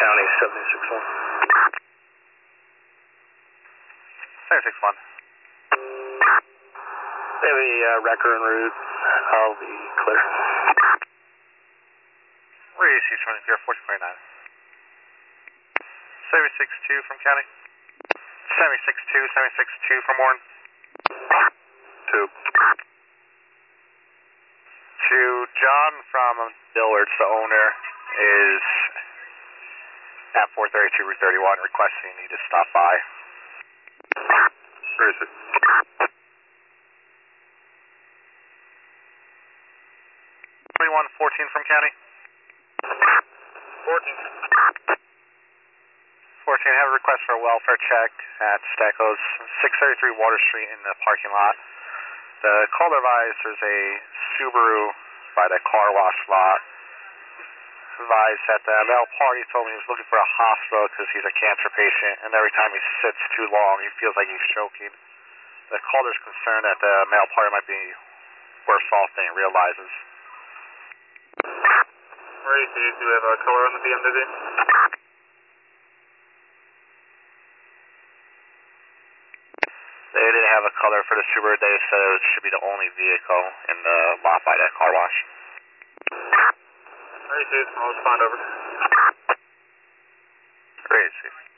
County 761. 761. They have a wrecker en route. I'll be clear. Where are you, C-20, 1429? 762 from County. 762 from Warren. 2. To John from Dillard's, the owner, is at 432 Route 31 requesting you to stop by. Where is it? 2114 from County. 14. 14, have a request for a welfare check at Stecco's, 633 Water Street in the parking lot. The caller advised there's a Subaru by the car wash lot. Advised that the male party told me he was looking for a hospital because he's a cancer patient, and every time he sits too long, he feels like he's choking. The caller's concerned that the male party might be worse off than he realizes. Ray, do you have a color on the BMW? They didn't have a color for the Subaru. They said it should be the only vehicle in the lot by that car wash. Ray, I'll respond over. Great, Chief.